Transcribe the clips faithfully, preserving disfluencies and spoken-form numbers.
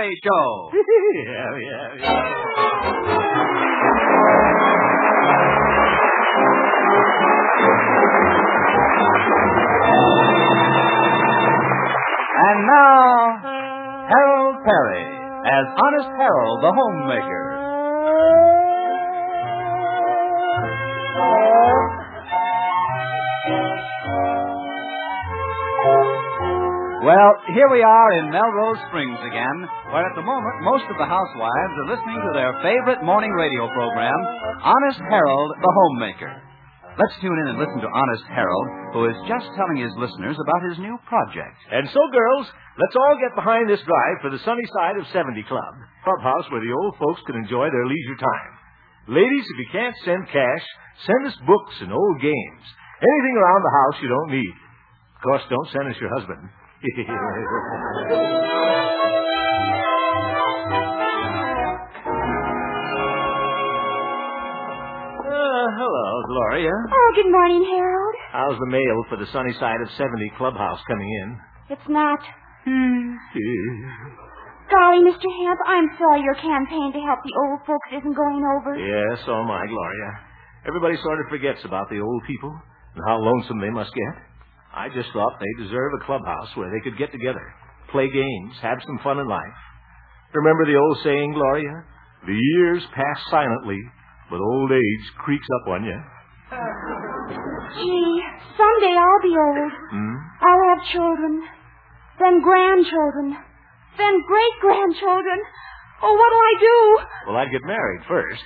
Perry Show. yeah, yeah, yeah. And now, Harold Perry as Honest Harold the Homemaker. Well, here we are in Melrose Springs again, where at the moment most of the housewives are listening to their favorite morning radio program, Honest Harold the Homemaker. Let's tune in and listen to Honest Harold, who is just telling his listeners about his new project. And so, girls, let's all get behind this drive for the Sunny Side of seventy Club, clubhouse where the old folks can enjoy their leisure time. Ladies, if you can't send cash, send us books and old games. Anything around the house you don't need. Of course, don't send us your husband. uh, hello, Gloria. Oh, good morning, Harold. How's the mail for the Sunny Side of seventy Clubhouse coming in? It's not. Hmm. Golly, Mister Hamp, I'm sorry your campaign to help the old folks isn't going over. Yes, so am I, Gloria. Everybody sort of forgets about the old people and how lonesome they must get. I just thought they deserve a clubhouse where they could get together, play games, have some fun in life. Remember the old saying, Gloria? The years pass silently, but old age creeps up on you. Gee, someday I'll be old. Hmm? I'll have children, then grandchildren, then great-grandchildren. Oh, what'll I do? Well, I'd get married first.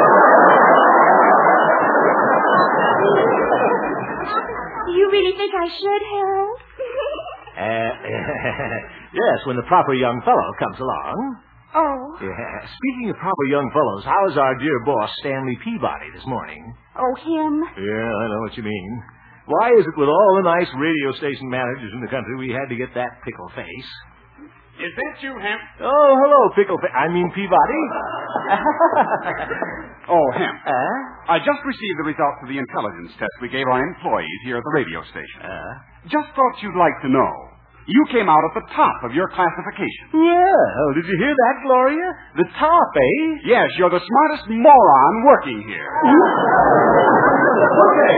Do you really think I should, Harold? uh, yes, when the proper young fellow comes along. Oh. Yeah. Speaking of proper young fellows, how is our dear boss, Stanley Peabody, this morning? Oh, him? Yeah, I know what you mean. Why is it with all the nice radio station managers in the country we had to get that pickle face? Is that you, Hemp? Oh, hello, pickle face. I mean Peabody. Oh, Hemp. Uh? I just received the results of the intelligence test we gave our employees here at the radio station. Uh? Just thought you'd like to know. You came out at the top of your classification. Well, did you hear that, Gloria? The top, eh? Yes, you're the smartest moron working here. Okay.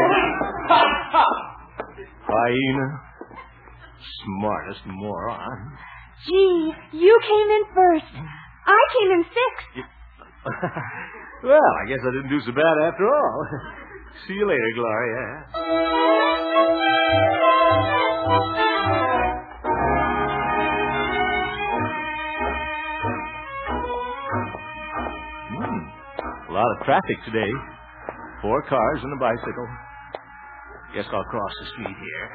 Hyena. Smartest moron. Gee, you came in first. I came in sixth. Well, I guess I didn't do so bad after all. See you later, Gloria. Hmm. A lot of traffic today. Four cars and a bicycle. Guess I'll cross the street here.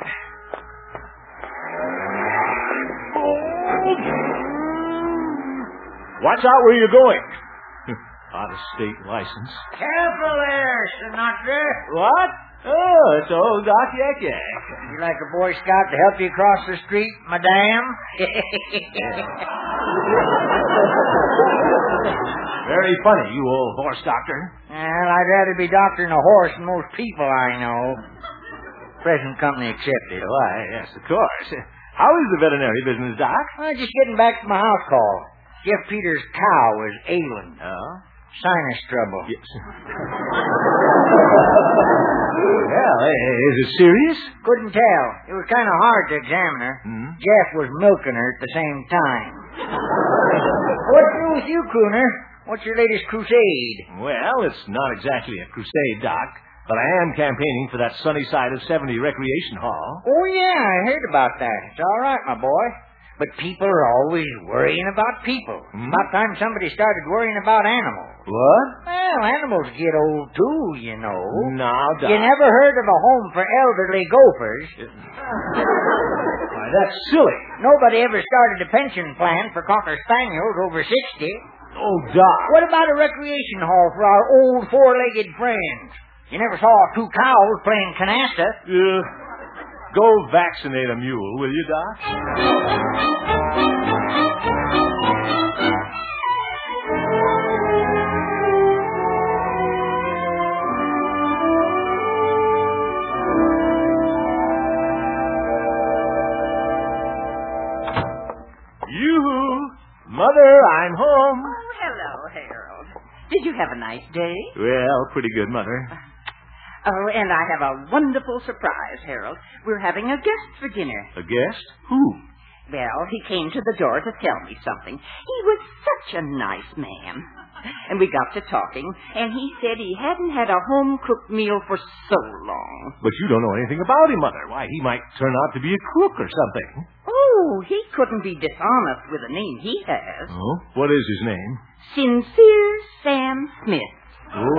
Watch out where you're going. Out-of-state license. Careful there, Sinatra. What? Oh, it's old Doc Yak Yak. You like a Boy Scout to help you cross the street, madame? Very funny, you old horse doctor. Well, I'd rather be doctoring a horse than most people I know. Present company accepted. Why, yes, of course. How is the veterinary business, Doc? I'm just getting back from my house call. Jeff Peters' cow was ailing. Oh? Sinus trouble. Yes. Well, is it serious? Couldn't tell. It was kind of hard to examine her. Hmm? Jeff was milking her at the same time. What's new with you, Crooner? What's your latest crusade? Well, it's not exactly a crusade, Doc, but I am campaigning for that Sunny Side of seventy recreation hall. Oh, yeah, I heard about that. It's all right, my boy. But people are always worrying about people. Hmm? About time somebody started worrying about animals. What? Well, animals get old, too, you know. Now, Doc. You never heard of a home for elderly gophers. Why, that's silly. Nobody ever started a pension plan for Cocker Spaniels over sixty. Oh, Doc. What about a recreation hall for our old four-legged friends? You never saw two cows playing canasta. Uh, go vaccinate a mule, will you, Doc? Mother, I'm home. Oh, hello, Harold. Did you have a nice day? Well, pretty good, Mother. Oh, and I have a wonderful surprise, Harold. We're having a guest for dinner. A guest? Who? Well, he came to the door to tell me something. He was such a nice man. And we got to talking, and he said he hadn't had a home-cooked meal for so long. But you don't know anything about him, Mother. Why, he might turn out to be a crook or something. Oh, he couldn't be dishonest with the name he has. Oh? What is his name? Sincere Sam Smith. Oh.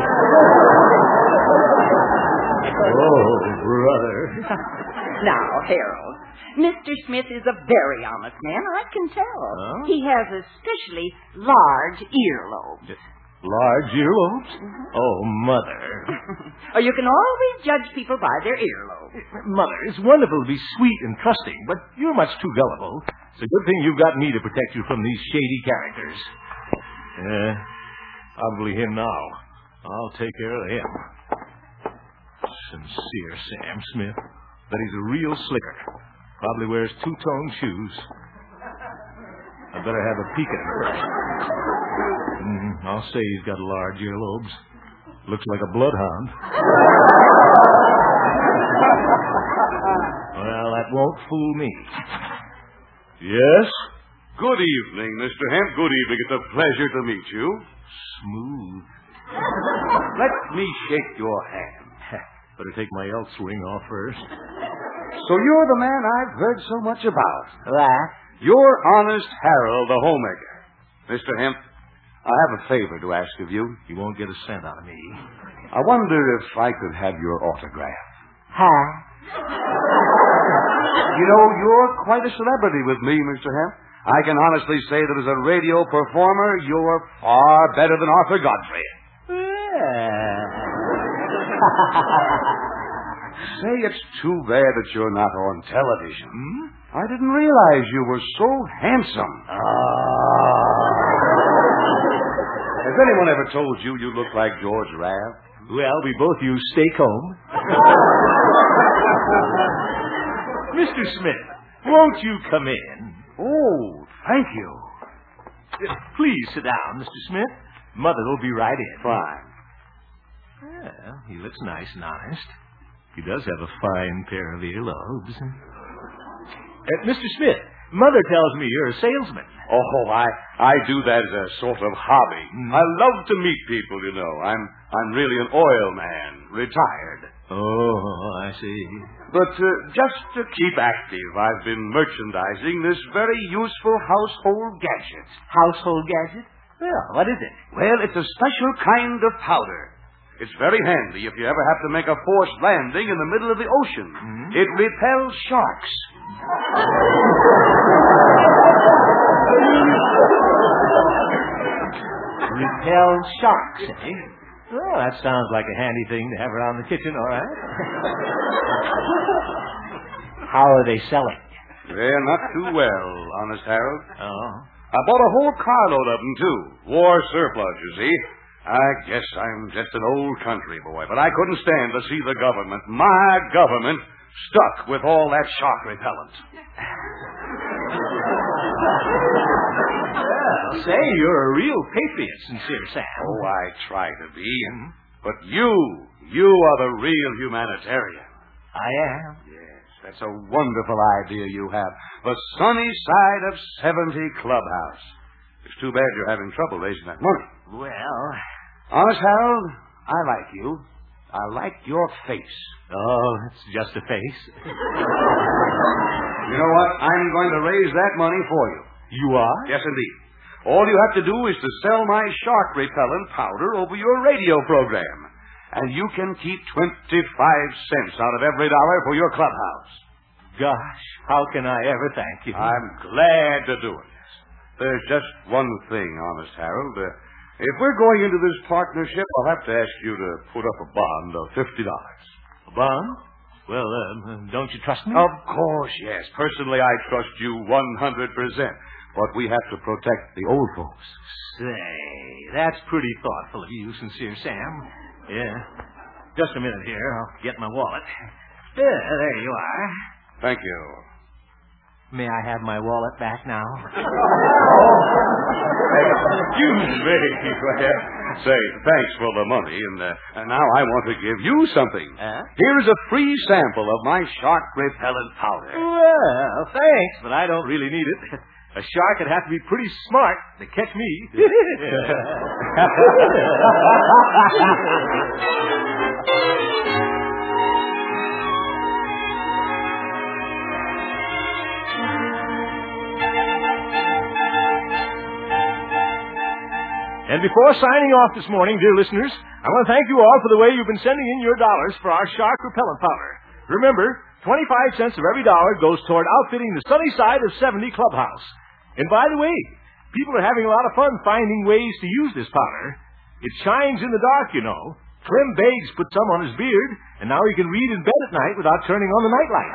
Oh, brother. Now, Harold, Mister Smith is a very honest man, I can tell. Huh? He has especially large earlobes. Large earlobes? Mm-hmm. Oh, Mother. Oh, you can always judge people by their earlobes. Mother, it's wonderful to be sweet and trusting, but you're much too gullible. It's a good thing you've got me to protect you from these shady characters. Uh, probably him now. I'll take care of him. Sincere Sam Smith. But he's a real slicker. Probably wears two-tone shoes. I better have a peek at him first. Mm, I'll say he's got large earlobes. Looks like a bloodhound. Well, that won't fool me. Yes? Good evening, Mister Hemp. Good evening. It's a pleasure to meet you. Smooth. Let me shake your hand. Better take my Elks ring off first. So you're the man I've heard so much about. That? You're Honest Harold, the homemaker. Mister Hemp, I have a favor to ask of you. You won't get a cent out of me. I wonder if I could have your autograph. Huh? You know, you're quite a celebrity with me, Mister Hemp. I can honestly say that as a radio performer, you're far better than Arthur Godfrey. Yeah. Say, it's too bad that you're not on television. Hmm? I didn't realize you were so handsome. Ah. Has anyone ever told you you look like George Rabb? Well, we both use Stay Home. Mister Smith, won't you come in? Oh, thank you. Uh, Please sit down, Mister Smith. Mother will be right in. Fine. Well, he looks nice and honest. He does have a fine pair of earlobes. Uh, Mister Smith, Mother tells me you're a salesman. Oh, I I do that as a sort of hobby. Mm. I love to meet people, you know. I'm I'm really an oil man, retired. Oh, I see. But uh, just to keep active, I've been merchandising this very useful household gadget. Household gadget? Well, what is it? Well, it's a special kind of powder. It's very handy if you ever have to make a forced landing in the middle of the ocean. Mm-hmm. It repels sharks. Repel sharks, eh? Well, that sounds like a handy thing to have around the kitchen, all right. How are they selling? Well, not too well, Honest Harold. Oh. I bought a whole carload of them, too. War surplus, you see. I guess I'm just an old country boy, but I couldn't stand to see the government, my government, stuck with all that shark repellent. Well, say, you're a real patriot, Sincere Sam. Oh, I try to be. But you, you are the real humanitarian. I am. Yes, that's a wonderful idea you have. The sunny side of seventy Clubhouse. It's too bad you're having trouble raising that money. Well... Honest, Harold, I like you. I like your face. Oh, it's just a face. You know what? I'm going to raise that money for you. You are? Yes, indeed. All you have to do is to sell my shark repellent powder over your radio program. And you can keep twenty-five cents out of every dollar for your clubhouse. Gosh, how can I ever thank you? I'm glad to do it. There's just one thing, Honest Harold. Uh, if we're going into this partnership, I'll have to ask you to put up a bond of fifty dollars. A bond? Well, uh, don't you trust me? Of course, yes. Personally, I trust you one hundred percent. But we have to protect the old folks. Say, that's pretty thoughtful of you, Sincere Sam. Yeah. Just a minute here. I'll get my wallet. Yeah, there you are. Thank you. May I have my wallet back now? Excuse me. Say, thanks for the money, and, uh, and now I want to give you something. Huh? Here's a free sample of my shark repellent powder. Well, thanks, but I don't really need it. A shark would have to be pretty smart to catch me. And before signing off this morning, dear listeners, I want to thank you all for the way you've been sending in your dollars for our shark repellent powder. Remember, twenty-five cents of every dollar goes toward outfitting the sunny side of seventy Clubhouse. And by the way, people are having a lot of fun finding ways to use this powder. It shines in the dark, you know. Clem Beggs put some on his beard, and now he can read in bed at night without turning on the nightlight.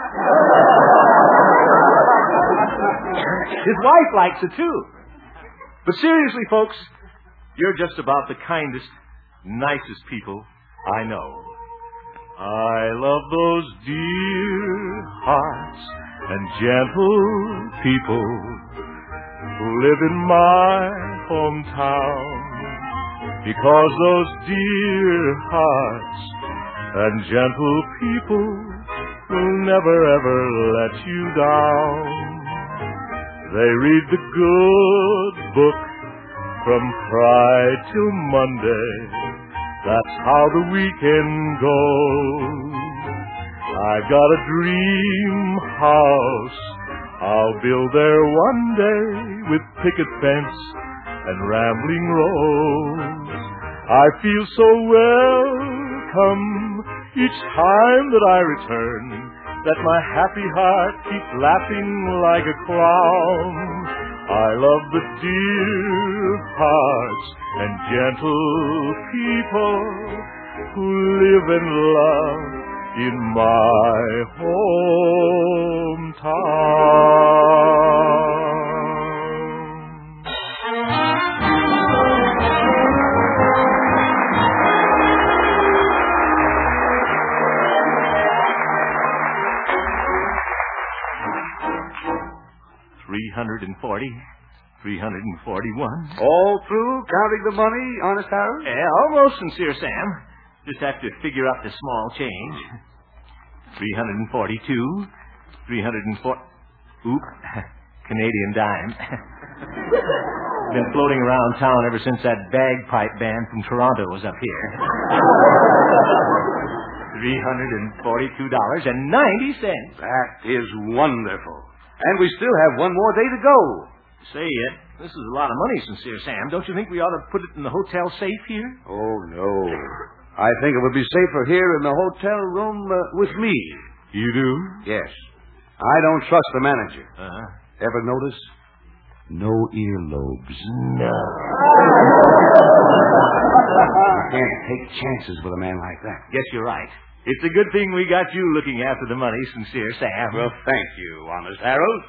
His wife likes it, too. But seriously, folks, you're just about the kindest, nicest people I know. I love those dear hearts and gentle people who live in my hometown, because those dear hearts and gentle people will never ever let you down. They read the good book from Friday till Monday. That's how the weekend goes. I've got a dream house I'll build there one day, with picket fence and rambling rose. I feel so welcome each time that I return, that my happy heart keeps laughing like a clown. I love the dear hearts and gentle people who live and love in my three hundred forty, three hundred forty-one. All through counting the money, Honest Harold? Yeah, almost, Sincere Sam. Just have to figure out the small change. three hundred forty-two, three hundred four... Oop, Canadian dime. Been floating around town ever since that bagpipe band from Toronto was up here. three hundred forty-two dollars and ninety cents. That is wonderful. And we still have one more day to go. Say it. This is a lot of money, Sincere Sam. Don't you think we ought to put it in the hotel safe here? Oh, no. I think it would be safer here in the hotel room uh, with me. You do? Yes. I don't trust the manager. Uh-huh. Ever notice? No earlobes. No. You can't take chances with a man like that. Guess you're right. It's a good thing we got you looking after the money, Sincere Sam. Well, thank you, Honest Harold.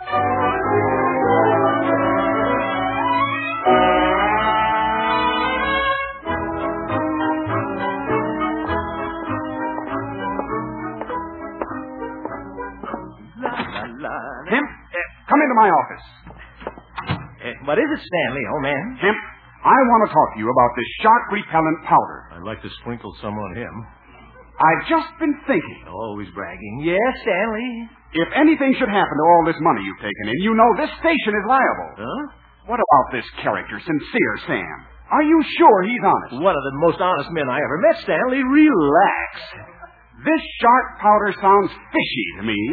Kemp, uh, come into my office. Uh, what is it, Stanley, old man? Kemp, I want to talk to you about this shark repellent powder. I'd like to sprinkle some on him. I've just been thinking. Always bragging. Yes, Stanley. If anything should happen to all this money you've taken in, you know this station is liable. Huh? What about this character, Sincere Sam? Are you sure he's honest? One of the most honest men I ever met, Stanley. Relax. This shark powder sounds fishy to me.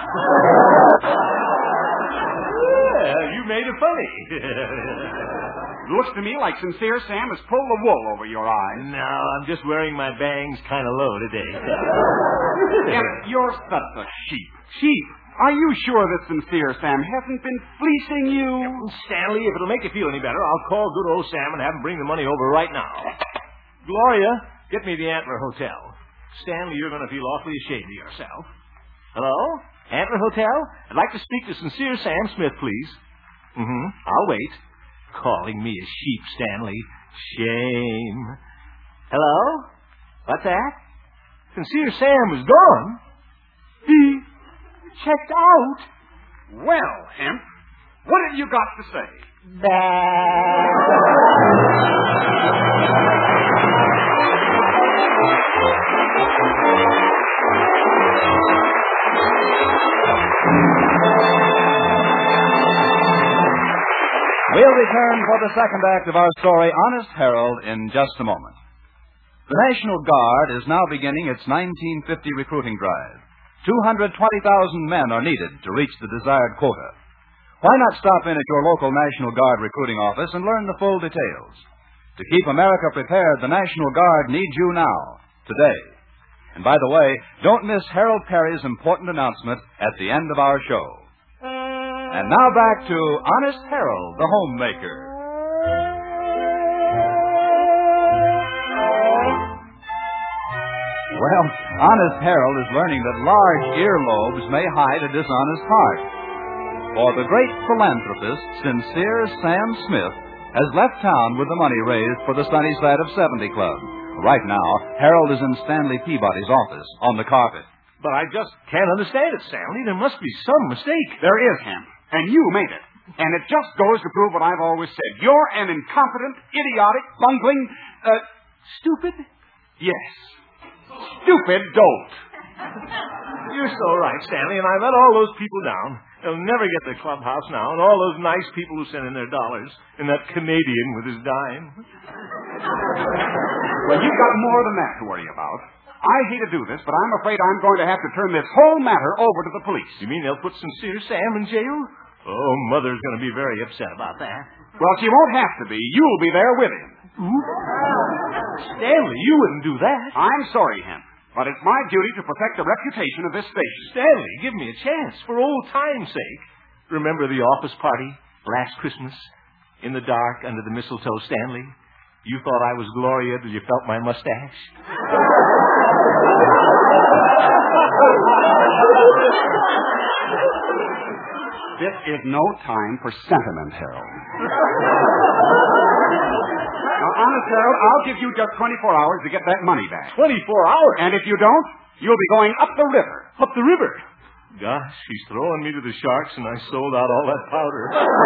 Yeah, you made it funny. Looks to me like Sincere Sam has pulled the wool over your eyes. No, I'm just wearing my bangs kind of low today. Kemp, you're such a sheep. Sheep? Are you sure that Sincere Sam hasn't been fleecing you? Stanley, if it'll make you feel any better, I'll call good old Sam and have him bring the money over right now. Gloria, get me the Antler Hotel. Stanley, you're going to feel awfully ashamed of yourself. Hello? Antler Hotel? I'd like to speak to Sincere Sam Smith, please. Mm-hmm. I'll wait. Calling me a sheep, Stanley. Shame. Hello? What's that? Sincere Sam is gone. He checked out. Well, Hemp, what have you got to say? We'll return for the second act of our story, Honest Harold, in just a moment. The National Guard is now beginning its nineteen fifty recruiting drive. two hundred twenty thousand men are needed to reach the desired quota. Why not stop in at your local National Guard recruiting office and learn the full details? To keep America prepared, the National Guard needs you now, today. And by the way, don't miss Harold Perry's important announcement at the end of our show. And now back to Honest Harold, the homemaker. Well, Honest Harold is learning that large earlobes may hide a dishonest heart. For the great philanthropist, Sincere Sam Smith, has left town with the money raised for the Sunnyside of seventy Club. Right now, Harold is in Stanley Peabody's office on the carpet. But I just can't understand it, Stanley. There must be some mistake. There is, Hemp, and you made it. And it just goes to prove what I've always said. You're an incompetent, idiotic, bungling, uh, stupid? Yes. Stupid dolt. You're so right, Stanley, and I let all those people down. They'll never get the clubhouse now, and all those nice people who sent in their dollars, and that Canadian with his dime. Well, you've got more than that to worry about. I hate to do this, but I'm afraid I'm going to have to turn this whole matter over to the police. You mean they'll put Sincere Sam in jail? Oh, Mother's going to be very upset about that. Well, she won't have to be. You'll be there with him. Stanley, you wouldn't do that. I'm sorry, Hemp, but it's my duty to protect the reputation of this station. Stanley, give me a chance, for old time's sake. Remember the office party last Christmas? In the dark, under the mistletoe, Stanley? You thought I was Gloria till you felt my mustache? This is no time for sentiment, Harold. Now, honest, Harold, I'll give you just twenty-four hours to get that money back. twenty-four hours? And if you don't, you'll be going up the river. Up the river? Gosh, she's throwing me to the sharks, and I sold out all that powder.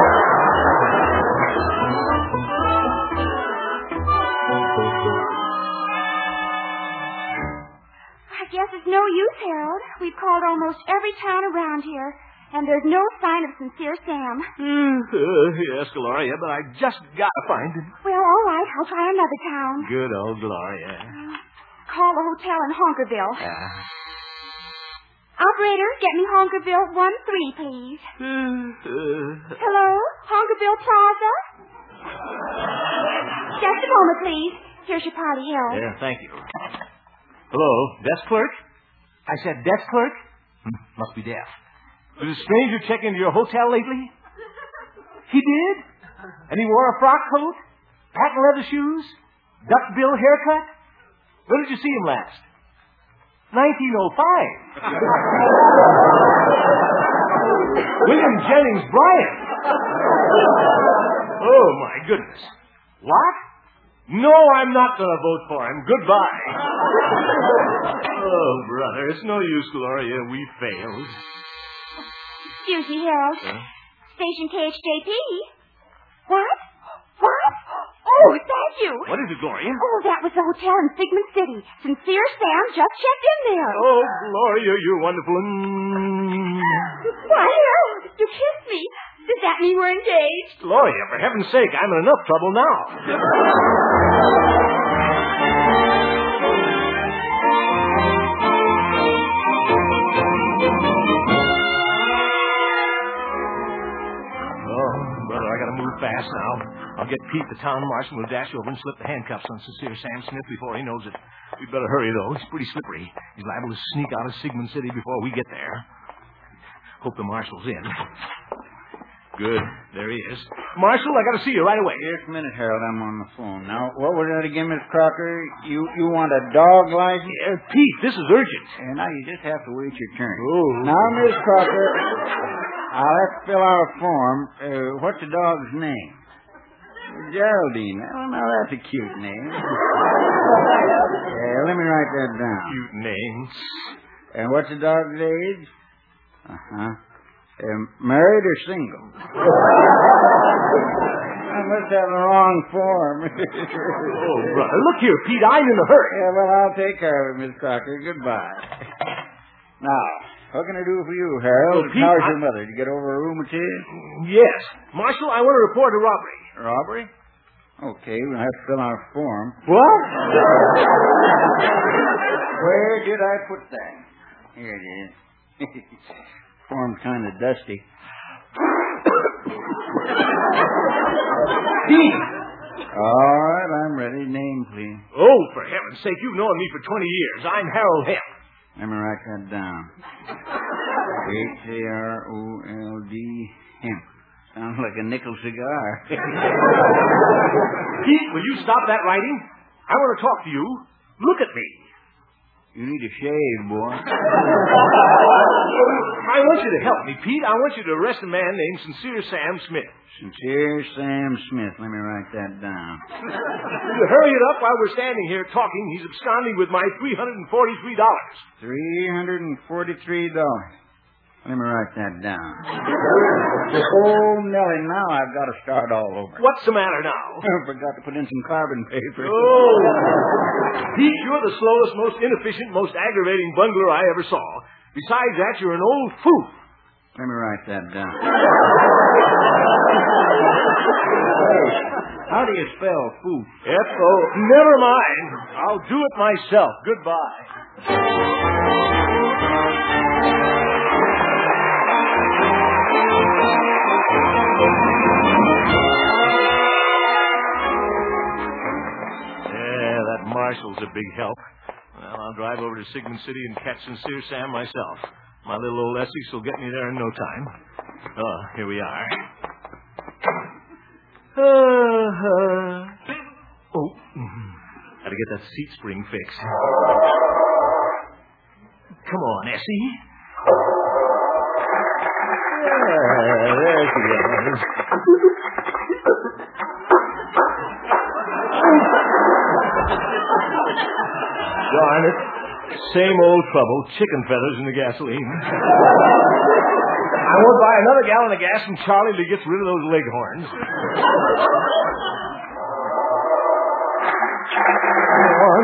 I guess it's no use, Harold. We've called almost every town around here, and there's no sign of Sincere Sam. Mm, uh, yes, Gloria, but I just gotta find him. Well, all right, I'll try another town. Good old Gloria. Uh, call the hotel in Honkerville. Uh. Operator, get me Honkerville one three, please. Uh, uh. Hello? Honkerville Plaza? Just a moment, please. Here's your party hill. Yeah, thank you. Hello, desk clerk? I said desk clerk? Hmm, must be deaf. Did a stranger check into your hotel lately? He did? And he wore a frock coat? Patent leather shoes? Duckbill haircut? When did you see him last? nineteen oh five. William Jennings Bryan. Oh, my goodness. What? No, I'm not going to vote for him. Goodbye. Oh, brother, it's no use, Gloria. We failed. Excuse me, Harold. Huh? Station K H J P. What? What? Oh, thank you. What is it, Gloria? Oh, that was the hotel in Figment City. Sincere Sam just checked in there. Oh, Gloria, you're wonderful. Mm. Why, Harold, you kissed me. Does that mean we're engaged? Gloria, for heaven's sake, I'm in enough trouble now. Fast now. I'll get Pete, the town marshal, will dash over and slip the handcuffs on Sincere Sam Smith before he knows it. We'd better hurry, though. He's pretty slippery. He's liable to sneak out of Sigmund City before we get there. Hope the marshal's in. Good. There he is. Marshal, I got to see you right away. Just a minute, Harold. I'm on the phone. Now, what was that again, Miss Crocker? You you want a dog license? Uh, Pete, this is urgent. And now you just have to wait your turn. Oh. Now, Miss Crocker, I'll have to fill out a form. Uh, what's the dog's name? Geraldine. Oh, now that's a cute name. uh, let me write that down. Cute names. And what's the dog's age? Uh-huh. Um, married or single? I must have the wrong form. Oh, brother, look here, Pete. I'm in a hurry. Yeah, well, I'll take care of it, Miss Crocker. Goodbye. Now, what can I do for you, Harold? Well, Pete, How's I... your mother? Did you get over a rheumatism? Yes. Marshal, I want to report a robbery. Robbery? Okay, we'll have to fill out a form. What? Where did I put that? Here it is. Form's kind of dusty. Pete! All right, I'm ready. Name, please. Oh, for heaven's sake, you've known me for twenty years. I'm Harold Hemp. Let me write that down. H A R O L D, Hemp. Sounds like a nickel cigar. Pete, will you stop that writing? I want to talk to you. Look at me. You need a shave, boy. I want you to help me, Pete. I want you to arrest a man named Sincere Sam Smith. Sincere Sam Smith. Let me write that down. You hurry it up while we're standing here talking. He's absconding with my three hundred forty-three dollars. three hundred forty-three dollars. Let me write that down. Oh, Nellie, now I've got to start all over. What's the matter now? I forgot to put in some carbon paper. Oh. Pete, you're the slowest, most inefficient, most aggravating bungler I ever saw. Besides that, you're an old fool. Let me write that down. How do you spell foof? F O. Never mind. I'll do it myself. Goodbye. Marshal's a big help. Well, I'll drive over to Sigmund City and catch Sincere Sam myself. My little old Essex will get me there in no time. Oh, here we are. Uh, uh. Oh, gotta get that seat spring fixed. Come on, Essie. Yeah, there she goes. Darn it. Same old trouble. Chicken feathers in the gasoline. I won't buy another gallon of gas from Charlie till he gets rid of those leghorns. Come on.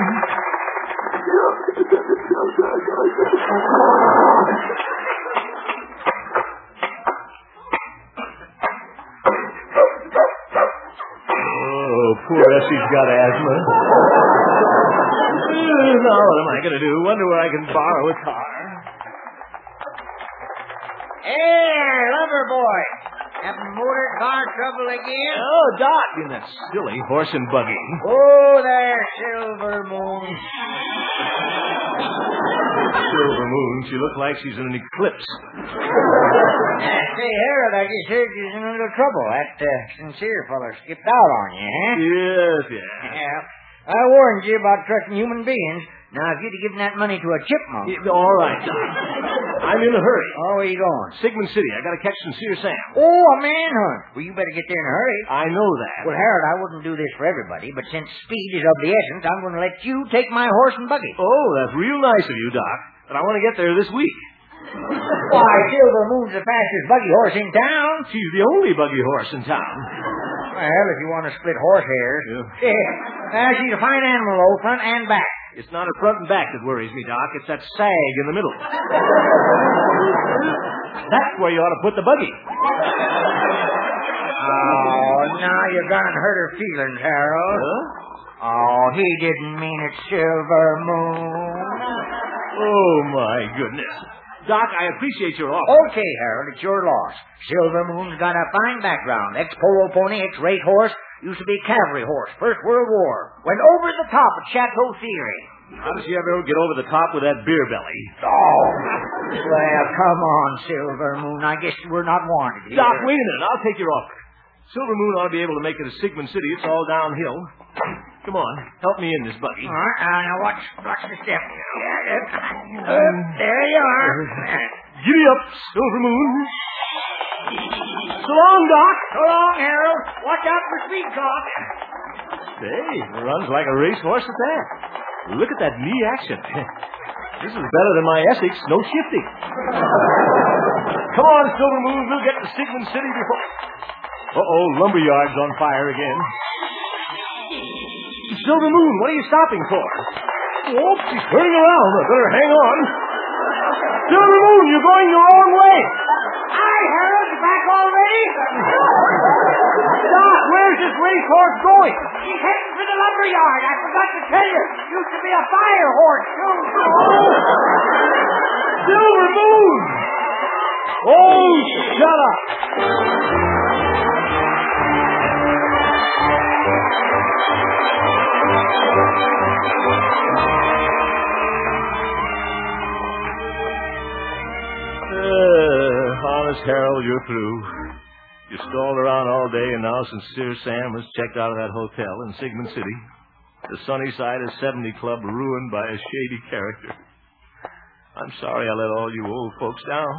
Oh, poor Essie's got asthma. Now, what am I going to do? Wonder where I can borrow a car. Hey, lover boy. Having motor car trouble again? Oh, Doc, in that silly horse and buggy. Oh, there, Silver Moon. Silver Moon. She looked like she's in an eclipse. Say, Harold, I just heard you was in a little trouble. That uh, Sincere fella skipped out on you, huh? Yes, yes. Yeah. I warned you about trusting human beings. Now, if you'd have given that money to a chipmunk... Yeah, all right, Doc. I'm in a hurry. Oh, where you going? Sigmund City. I got to catch Sincere Sam. Oh, a manhunt. Well, you better get there in a hurry. I know that. Well, Harold, I wouldn't do this for everybody, but since speed is of the essence, I'm going to let you take my horse and buggy. Oh, that's real nice of you, Doc. But I want to get there this week. Why, Silver Moon's the fastest buggy horse in town. She's the only buggy horse in town. Well, if you want to split horse hairs. Yeah. yeah. Uh, she's a fine animal, though, front and back. It's not her front and back that worries me, Doc. It's that sag in the middle. That's where you ought to put the buggy. Oh, now you're going to hurt her feelings, Harold. Huh? Oh, he didn't mean it, Silver Moon. Oh, my goodness. Doc, I appreciate your offer. Okay, Harold, it's your loss. Silver Moon's got a fine background. Ex-polo pony, ex-race horse. Used to be cavalry horse. First World War. Went over the top at Chateau Thierry. How does she ever get over the top with that beer belly? Oh, well, come on, Silver Moon. I guess we're not wanted here. Doc, wait a minute. I'll take your offer. Silver Moon ought to be able to make it to Sigmund City. It's all downhill. Come on, help me in this buggy. All right, uh, now watch, watch the step. Yeah, uh, there you are. Giddy up, Silver Moon. So long, Doc. So long, Harold. Watch out for speed talk. Say, runs like a racehorse at that. Look at that knee action. This is better than my Essex. No shifting. Come on, Silver Moon. We'll get to Sigmund City before... Uh-oh, lumberyard's on fire again. Silver Moon, what are you stopping for? Oops, he's turning around. I better hang on. Silver Moon, you're going the wrong way. Hi, Harold. You back already? Doc, where's this racehorse going? He's heading for the lumberyard. I forgot to tell you. Used to be a fire horse, too. Silver Moon! Oh, shut up! Uh, honest, Harold, you're through. You stalled around all day, and now Sincere Sam has checked out of that hotel in Sigmund City. The Sunnyside of seventy Club ruined by a shady character. I'm sorry I let all you old folks down.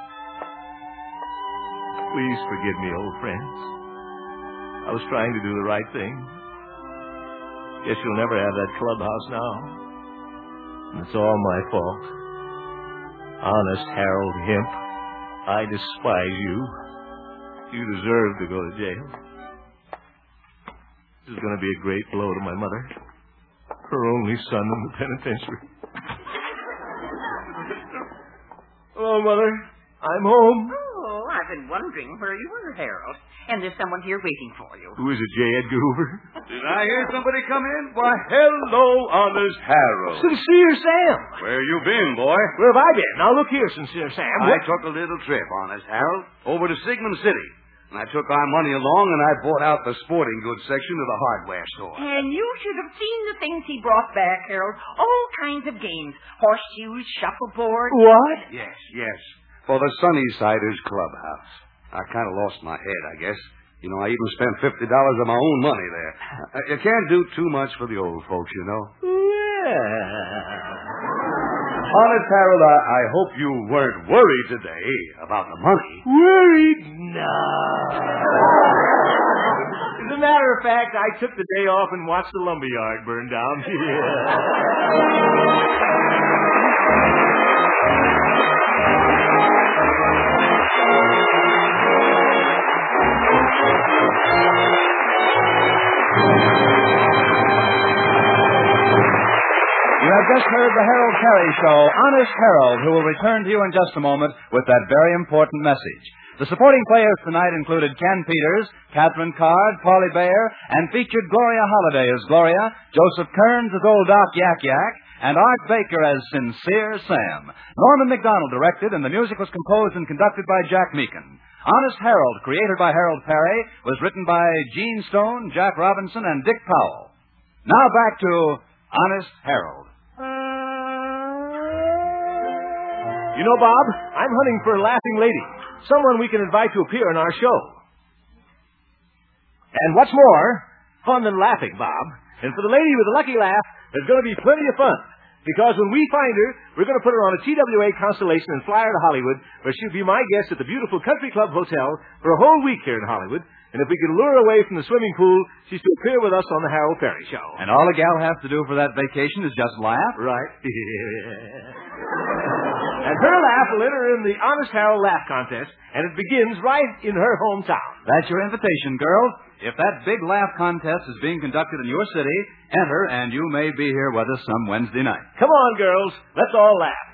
Please forgive me, old friends. I was trying to do the right thing. Guess you'll never have that clubhouse now. And it's all my fault. Honest Harold Hemp, I despise you. You deserve to go to jail. This is going to be a great blow to my mother. Her only son in the penitentiary. Hello, Mother. I'm home. Oh, I've been wondering where you were, Harold. And there's someone here waiting for you. Who is it, J. Edgar Hoover? Did I hear somebody come in? Why, hello, honest Harold. Sincere Sam. Where you been, boy? Where have I been? Now, look here, Sincere Sam. I What- took a little trip, honest Harold, over to Sigmund City. And I took our money along and I bought out the sporting goods section of the hardware store. And you should have seen the things he brought back, Harold. All kinds of games. Horseshoes, shuffleboard. What? Yes, yes. For the Sunnysiders Clubhouse. I kind of lost my head, I guess. You know, I even spent fifty dollars of my own money there. Uh, you can't do too much for the old folks, you know. Yeah. Honest, Harold, I, I hope you weren't worried today about the money. Worried? No. As a matter of fact, I took the day off and watched the lumberyard burn down. You have just heard the Harold Perry Show, Honest Harold, who will return to you in just a moment with that very important message. The supporting players tonight included Ken Peters, Catherine Card, Paulie Bayer, and featured Gloria Holliday as Gloria, Joseph Kearns as Old Doc Yak Yak, and Art Baker as Sincere Sam. Norman McDonald directed, and the music was composed and conducted by Jack Meakin. Honest Harold, created by Harold Perry, was written by Gene Stone, Jack Robinson, and Dick Powell. Now back to Honest Harold. You know, Bob, I'm hunting for a laughing lady. Someone we can invite to appear in our show. And what's more, fun than laughing, Bob. And for the lady with the lucky laugh, there's going to be plenty of fun. Because when we find her, we're going to put her on a T W A Constellation and fly her to Hollywood, where she'll be my guest at the beautiful Country Club Hotel for a whole week here in Hollywood. And if we can lure her away from the swimming pool, she's to appear with us on the Harold Perry Show. And all a gal has to do for that vacation is just laugh? Right. And her laugh will enter in the Honest Harold Laugh Contest, and it begins right in her hometown. That's your invitation, girls. If that big laugh contest is being conducted in your city, enter, and you may be here with us some Wednesday night. Come on, girls. Let's all laugh.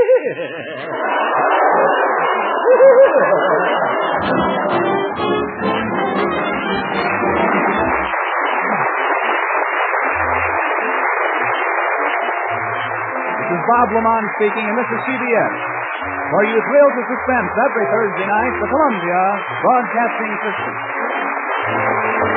This is Bob Lamont speaking, and this is C B S. For you thrills of suspense every Thursday night, the Columbia Broadcasting System.